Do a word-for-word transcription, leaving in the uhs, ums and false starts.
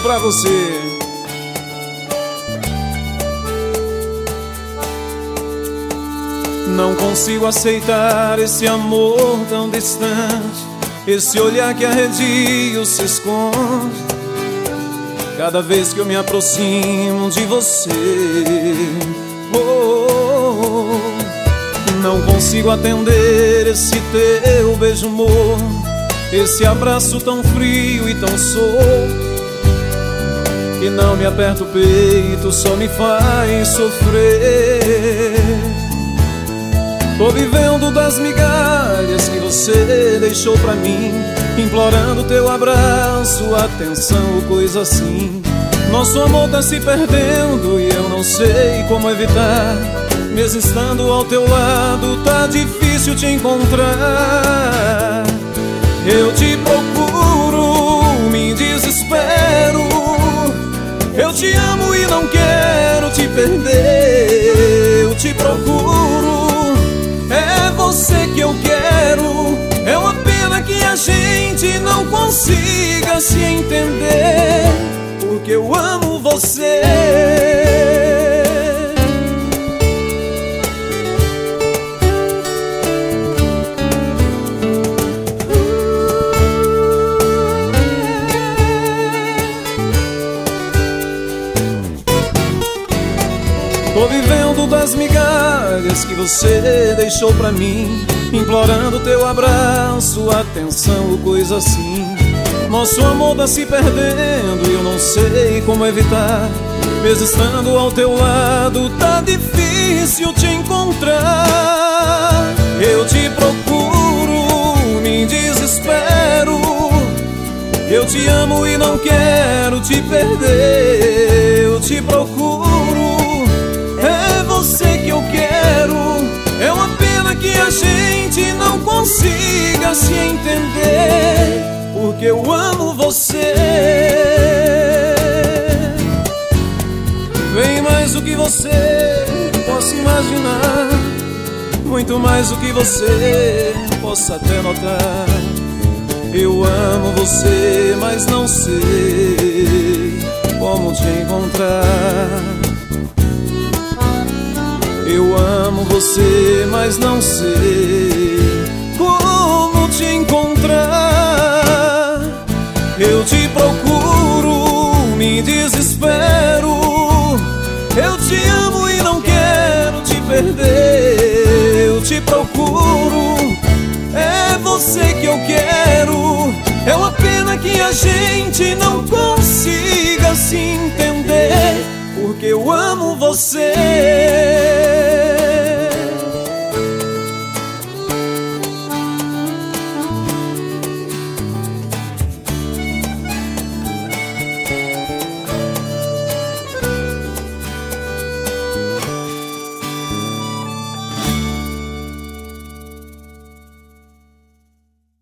pra você. Não consigo aceitar esse amor tão distante, esse olhar que arredio se esconde cada vez que eu me aproximo de você. Oh, oh, oh. Não consigo atender esse teu beijo morno, esse abraço tão frio e tão solto, que não me aperta o peito, só me faz sofrer. Tô vivendo das migalhas que você deixou pra mim, implorando teu abraço, atenção ou coisa assim. Nosso amor tá se perdendo e eu não sei como evitar. Mesmo estando ao teu lado, tá difícil te encontrar. Eu te procuro, me desespero. Eu te amo e não quero te perder. Eu te procuro, é você que eu quero. É uma pena que a gente não consiga se entender, porque eu amo você. Tô vivendo das migalhas que você deixou pra mim, implorando teu abraço, atenção ou coisa assim. Nosso amor tá se perdendo e eu não sei como evitar. Mesmo estando ao teu lado, tá difícil te encontrar. Eu te procuro, me desespero. Eu te amo e não quero te perder. Eu te procuro, é você que eu quero. É uma pena que a gente não consiga se entender, porque eu amo você. Bem mais do que você possa imaginar, muito mais do que você possa até notar. Eu amo você, mas não sei como te encontrar. Eu amo você, mas não sei como te encontrar. Eu te procuro, me desespero. Eu te amo e não quero te perder. Eu te procuro, é você que eu quero. É uma pena que a gente não consiga se entender, porque eu amo você.